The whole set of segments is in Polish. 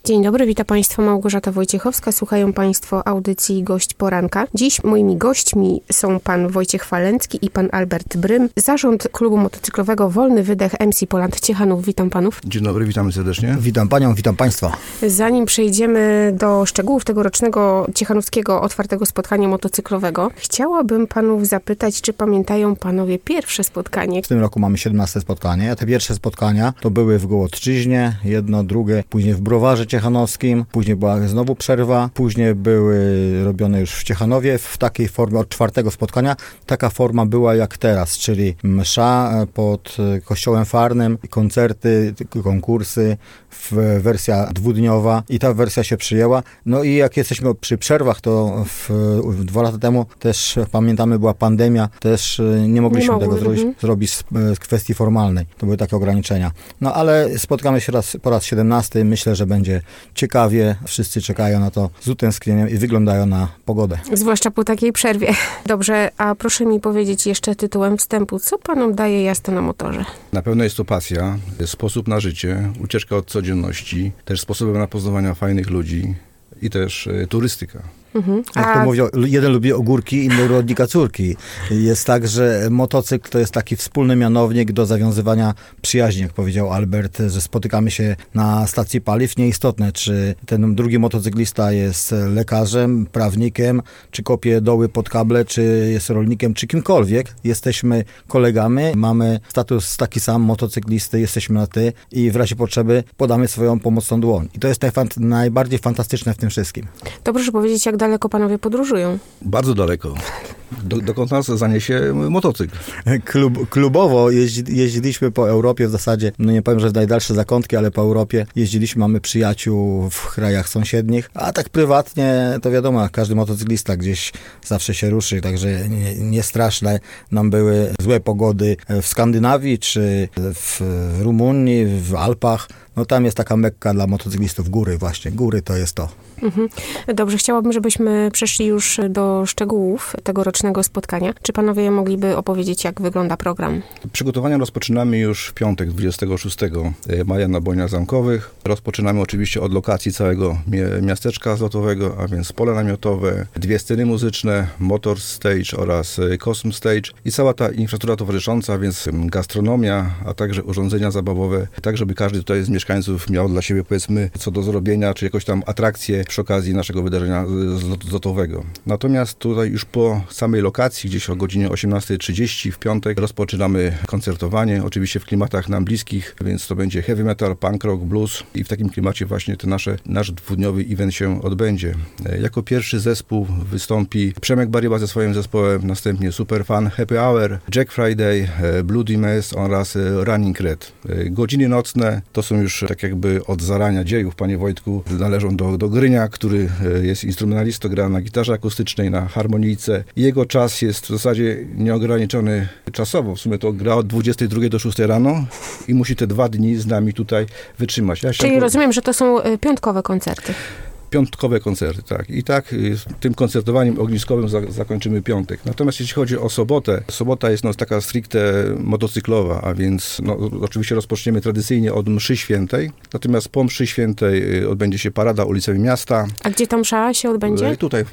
Dzień dobry, witam Państwa, Małgorzata Wojciechowska. Słuchają Państwo audycji Gość Poranka. Dziś moimi gośćmi są pan Wojciech Falencki i pan Albert Brym. Zarząd klubu motocyklowego Wolny Wydech MC Poland Ciechanów. Witam panów. Dzień dobry, witamy serdecznie. Witam panią, witam państwa. Zanim przejdziemy do szczegółów tegorocznego ciechanowskiego otwartego spotkania motocyklowego, chciałabym panów zapytać, czy pamiętają panowie pierwsze spotkanie? W tym roku mamy 17 spotkanie. Te pierwsze spotkania to były w Gołodczyźnie, jedno, drugie, później w Browarze Ciechanowskim, później była znowu przerwa, później były robione już w Ciechanowie w takiej formie od czwartego spotkania. Taka forma była jak teraz, czyli msza pod kościołem farnym, koncerty, konkursy, wersja dwudniowa i ta wersja się przyjęła. No i jak jesteśmy przy przerwach, to 2 lata temu też pamiętamy, była pandemia, też nie mogliśmy tego zrobić z kwestii formalnej. To były takie ograniczenia. No ale spotkamy się po raz 17. Myślę, że będzie ciekawie. Wszyscy czekają na to z utęsknieniem i wyglądają na pogodę. Zwłaszcza po takiej przerwie. Dobrze, a proszę mi powiedzieć jeszcze tytułem wstępu, co panom daje jazda na motorze? Na pewno jest to pasja, sposób na życie, ucieczka od codzienności, też sposobem na poznawania fajnych ludzi i też turystyka. Jak to mówią, jeden lubi ogórki, inny rodnika córki. Jest tak, że motocykl to jest taki wspólny mianownik do zawiązywania przyjaźni, jak powiedział Albert, że spotykamy się na stacji paliw. Nieistotne, czy ten drugi motocyklista jest lekarzem, prawnikiem, czy kopie doły pod kable, czy jest rolnikiem, czy kimkolwiek. Jesteśmy kolegami, mamy status taki sam motocyklisty, jesteśmy na ty i w razie potrzeby podamy swoją pomocną dłoń. I to jest najbardziej fantastyczne w tym wszystkim. To proszę powiedzieć, jak daleko panowie podróżują? Bardzo daleko. Dokąd nas zaniesie motocykl. Klubowo jeździliśmy po Europie w zasadzie, no nie powiem, że w najdalsze zakątki, ale po Europie jeździliśmy, mamy przyjaciół w krajach sąsiednich, a tak prywatnie to wiadomo, każdy motocyklista gdzieś zawsze się ruszy, także nie straszne nam były złe pogody w Skandynawii, czy w Rumunii, w Alpach. No tam jest taka mekka dla motocyklistów, góry właśnie. Góry to jest to. Dobrze, chciałabym, żebyśmy przeszli już do szczegółów tegorocznego spotkania. Czy panowie mogliby opowiedzieć, jak wygląda program? Przygotowania rozpoczynamy już w piątek, 26 maja na Błoniach Zamkowych. Rozpoczynamy oczywiście od lokacji całego miasteczka zlotowego, a więc pole namiotowe, 2 sceny muzyczne, Motor Stage oraz Cosm Stage i cała ta infrastruktura towarzysząca, więc gastronomia, a także urządzenia zabawowe, tak żeby każdy tutaj z mieszkańców miał dla siebie, powiedzmy, co do zrobienia, czy jakąś tam atrakcję przy okazji naszego wydarzenia zlotowego. Natomiast tutaj już po samej lokacji, gdzieś o godzinie 18:30 w piątek rozpoczynamy koncertowanie, oczywiście w klimatach nam bliskich, więc to będzie heavy metal, punk rock, blues i w takim klimacie właśnie nasz dwudniowy event się odbędzie. Jako pierwszy zespół wystąpi Przemek Baryba ze swoim zespołem, następnie Superfan, Happy Hour, Jack Friday, Bloody Mess oraz Running Red. Godziny nocne to są już tak jakby od zarania dziejów, panie Wojtku, należą do Grynia, który jest instrumentalistą, gra na gitarze akustycznej, na harmonijce. Jego czas jest w zasadzie nieograniczony czasowo. W sumie to gra od 22 do 6 rano i musi te 2 dni z nami tutaj wytrzymać. Czyli rozumiem, że to są piątkowe koncerty. Piątkowe koncerty, tak. I tak tym koncertowaniem ogniskowym zakończymy piątek. Natomiast jeśli chodzi o sobotę, sobota jest taka stricte motocyklowa, a więc oczywiście rozpoczniemy tradycyjnie od mszy świętej, natomiast po mszy świętej odbędzie się parada ulicami miasta. A gdzie ta msza się odbędzie? Tutaj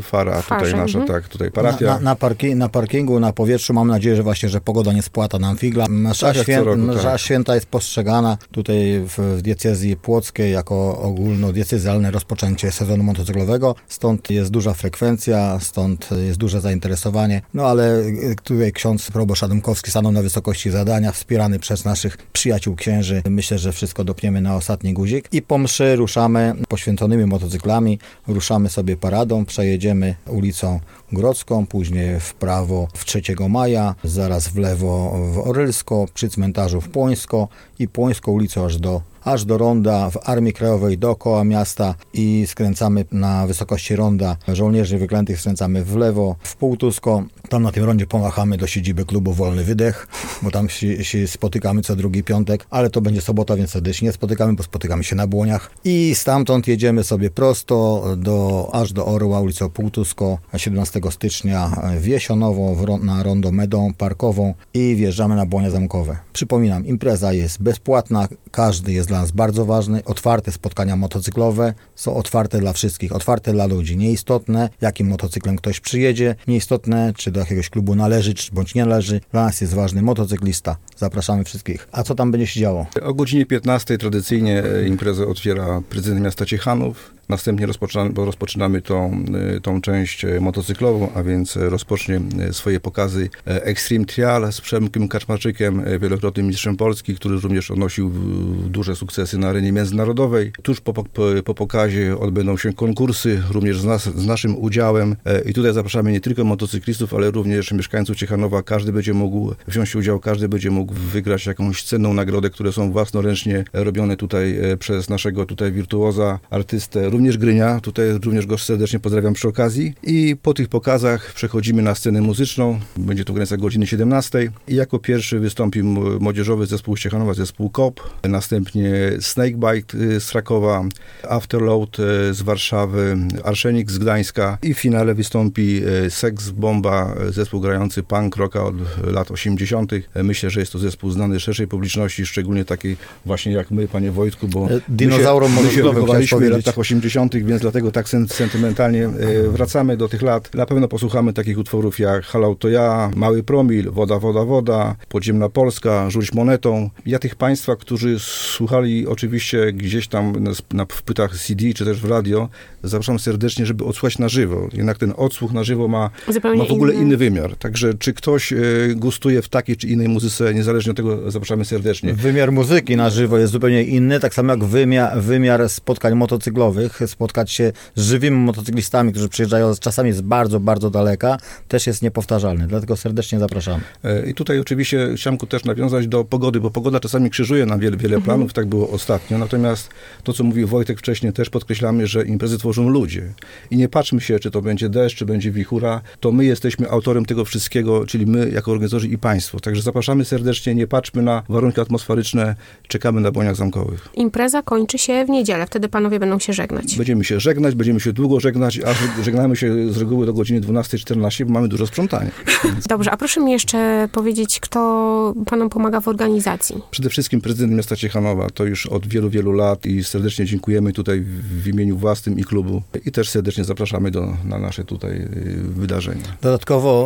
tutaj nasza, tak, tutaj parafia. Na parkingu, na powietrzu, mam nadzieję, że właśnie, że pogoda nie spłata nam figla. Msza święta jest postrzegana tutaj w diecezji płockiej jako ogólnodiecezjalne rozpoczęcie sezonu motocyklowego, stąd jest duża frekwencja, stąd jest duże zainteresowanie, no ale tutaj ksiądz proboszcz Adamkowski stanął na wysokości zadania, wspierany przez naszych przyjaciół księży. Myślę, że wszystko dopniemy na ostatni guzik i po mszy ruszamy poświęconymi motocyklami, ruszamy sobie paradą, przejedziemy ulicą Grodzką, później w prawo w 3 maja, zaraz w lewo w Orylsko, przy cmentarzu w Płońsko i Płońską ulicą aż do ronda w Armii Krajowej dookoła miasta i skręcamy na wysokości ronda żołnierzy wyklętych, skręcamy w lewo w Półtusko. Tam na tym rondzie pomachamy do siedziby klubu Wolny Wydech, bo tam się spotykamy co drugi piątek, ale to będzie sobota, więc wtedy się nie spotykamy, bo spotykamy się na Błoniach. I stamtąd jedziemy sobie prosto aż do Orła, ulicą Półtusko, 17 stycznia w Jesionową, na rondo Medą Parkową i wjeżdżamy na Błonie Zamkowe. Przypominam, impreza jest bezpłatna, każdy jest dla nas bardzo ważny. Otwarte spotkania motocyklowe są otwarte dla wszystkich, otwarte dla ludzi. Nieistotne, jakim motocyklem ktoś przyjedzie, nieistotne, czy do jakiegoś klubu należy, czy bądź nie należy. Dla nas jest ważny motocyklista. Zapraszamy wszystkich. A co tam będzie się działo? O godzinie 15 tradycyjnie imprezę otwiera prezydent miasta Ciechanów. Następnie rozpoczynamy tą część motocyklową, a więc rozpocznie swoje pokazy Extreme Trial z Przemkiem Kaczmarczykiem, wielokrotnym mistrzem Polski, który również odnosił duże sukcesy na arenie międzynarodowej. Tuż po pokazie odbędą się konkursy, również z naszym udziałem. I tutaj zapraszamy nie tylko motocyklistów, ale również mieszkańców Ciechanowa. Każdy będzie mógł wziąć udział, każdy będzie mógł wygrać jakąś cenną nagrodę, które są własnoręcznie robione tutaj przez naszego wirtuoza, artystę, również Grynia. Tutaj również go serdecznie pozdrawiam przy okazji. I po tych pokazach przechodzimy na scenę muzyczną. Będzie to w granicach godziny 17. I jako pierwszy wystąpi młodzieżowy zespół z Ciechanowa, zespół KOP. Następnie Snakebite z Krakowa, Afterload z Warszawy, Arszenik z Gdańska. I w finale wystąpi Sex Bomba, zespół grający punk rocka od lat 80. Myślę, że jest to zespół znany szerszej publiczności, szczególnie takiej właśnie jak my, panie Wojtku, bo dinozaurom my się wychowaliśmy w latach 80., więc dlatego tak sentymentalnie wracamy do tych lat. Na pewno posłuchamy takich utworów jak Halał to ja, Mały promil, Woda, woda, woda, Podziemna Polska, Rzuć monetą. Ja tych państwa, którzy słuchali oczywiście gdzieś tam w płytach CD, czy też w radio, zapraszam serdecznie, żeby odsłuchać na żywo. Jednak ten odsłuch na żywo ma w ogóle inny wymiar. Także czy ktoś gustuje w takiej czy innej muzyce, niezależnie od tego, zapraszamy serdecznie. Wymiar muzyki na żywo jest zupełnie inny, tak samo jak wymiar spotkań motocyklowych. Spotkać się z żywymi motocyklistami, którzy przyjeżdżają czasami z bardzo, bardzo daleka, też jest niepowtarzalny. Dlatego serdecznie zapraszamy. I tutaj oczywiście chciałem też nawiązać do pogody, bo pogoda czasami krzyżuje nam wiele planów, tak było ostatnio. Natomiast to, co mówił Wojtek wcześniej, też podkreślamy, że imprezy tworzą ludzie. I nie patrzmy się, czy to będzie deszcz, czy będzie wichura, to my jesteśmy autorem tego wszystkiego, czyli my jako organizatorzy i państwo. Także zapraszamy serdecznie, nie patrzmy na warunki atmosferyczne, czekamy na Boniach Zamkowych. Impreza kończy się w niedzielę, wtedy panowie będą się żegnać. Będziemy się żegnać, będziemy się długo żegnać, a żegnamy się z reguły do godziny 12:14, bo mamy dużo sprzątania. Dobrze, a proszę mi jeszcze powiedzieć, kto panom pomaga w organizacji? Przede wszystkim prezydent miasta Ciechanowa, to już od wielu, wielu lat i serdecznie dziękujemy tutaj w imieniu własnym i klubu i też serdecznie zapraszamy na nasze tutaj wydarzenia. Dodatkowo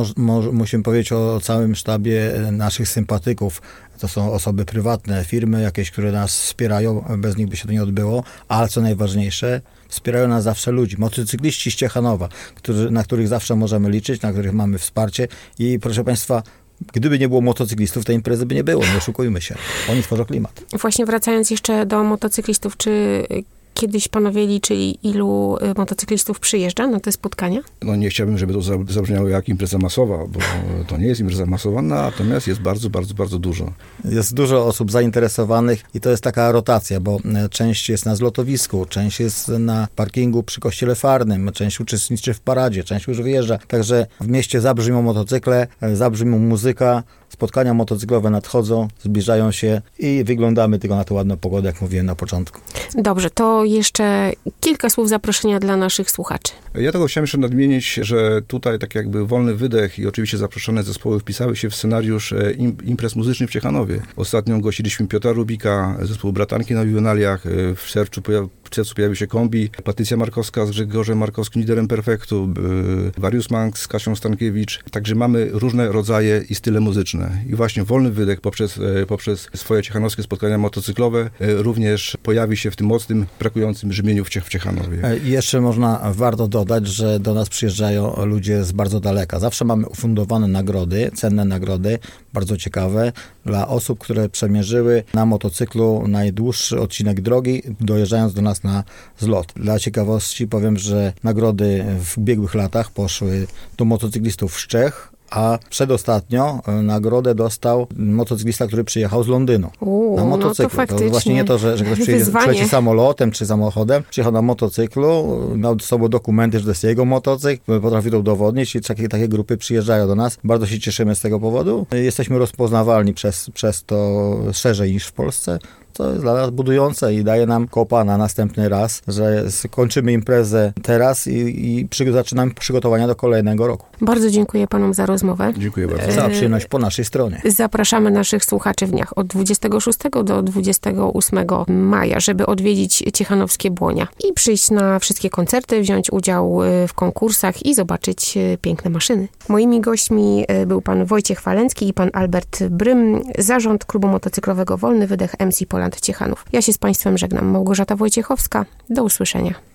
musimy powiedzieć o całym sztabie naszych sympatyków. To są osoby prywatne, firmy jakieś, które nas wspierają, bez nich by się to nie odbyło, ale co najważniejsze, wspierają nas zawsze ludzi, motocykliści z Ciechanowa, na których zawsze możemy liczyć, na których mamy wsparcie i proszę Państwa, gdyby nie było motocyklistów, tej imprezy by nie było, nie oszukujmy się. Oni tworzą klimat. Właśnie wracając jeszcze do motocyklistów, czy kiedyś panowie liczyli, ilu motocyklistów przyjeżdża na te spotkania? No nie chciałbym, żeby to zabrzmiało jak impreza masowa, bo to nie jest impreza masowa, natomiast jest bardzo, bardzo, bardzo dużo. Jest dużo osób zainteresowanych i to jest taka rotacja, bo część jest na zlotowisku, część jest na parkingu przy Kościele Farnym, część uczestniczy w paradzie, część już wyjeżdża. Także w mieście zabrzmią motocykle, zabrzmią muzyka, spotkania motocyklowe nadchodzą, zbliżają się i wyglądamy tylko na tę ładną pogodę, jak mówiłem na początku. Dobrze, to jeszcze kilka słów zaproszenia dla naszych słuchaczy. Ja tego chciałem jeszcze nadmienić, że tutaj tak jakby wolny wydech i oczywiście zaproszone zespoły wpisały się w scenariusz imprez muzycznych w Ciechanowie. Ostatnio gościliśmy Piotra Rubika, zespół Bratanki na Juwenaliach, w czerwcu pojawił się Kombi, Patrycja Markowska z Grzegorzem Markowskim, liderem Perfektu, Warius Mank z Kasią Stankiewicz. Także mamy różne rodzaje i style muzyczne. I właśnie wolny wydech poprzez swoje ciechanowskie spotkania motocyklowe również pojawi się w tym mocnym, brakującym brzmieniu w Ciechanowie. I jeszcze warto dodać, że do nas przyjeżdżają ludzie z bardzo daleka. Zawsze mamy ufundowane nagrody, cenne nagrody, bardzo ciekawe, dla osób, które przemierzyły na motocyklu najdłuższy odcinek drogi, dojeżdżając do nas na zlot. Dla ciekawości powiem, że nagrody w ubiegłych latach poszły do motocyklistów z Czech, a przedostatnio nagrodę dostał motocyklista, który przyjechał z Londynu na motocyklu. No to właśnie nie to, że ktoś przyleci samolotem czy samochodem, przyjechał na motocyklu, miał z sobą dokumenty, że to jest jego motocykl, potrafi to udowodnić i takie grupy przyjeżdżają do nas. Bardzo się cieszymy z tego powodu. Jesteśmy rozpoznawalni przez to szerzej niż w Polsce. To jest dla nas budujące i daje nam kopa na następny raz, że kończymy imprezę teraz i zaczynamy przygotowania do kolejnego roku. Bardzo dziękuję panom za rozmowę. Dziękuję bardzo. Za przyjemność po naszej stronie. Zapraszamy naszych słuchaczy w dniach od 26 do 28 maja, żeby odwiedzić Ciechanowskie Błonia i przyjść na wszystkie koncerty, wziąć udział w konkursach i zobaczyć piękne maszyny. Moimi gośćmi był pan Wojciech Falencki i pan Albert Brym, zarząd klubu motocyklowego Wolny Wydech MC Poland Ciechanów. Ja się z państwem żegnam. Małgorzata Wojciechowska. Do usłyszenia.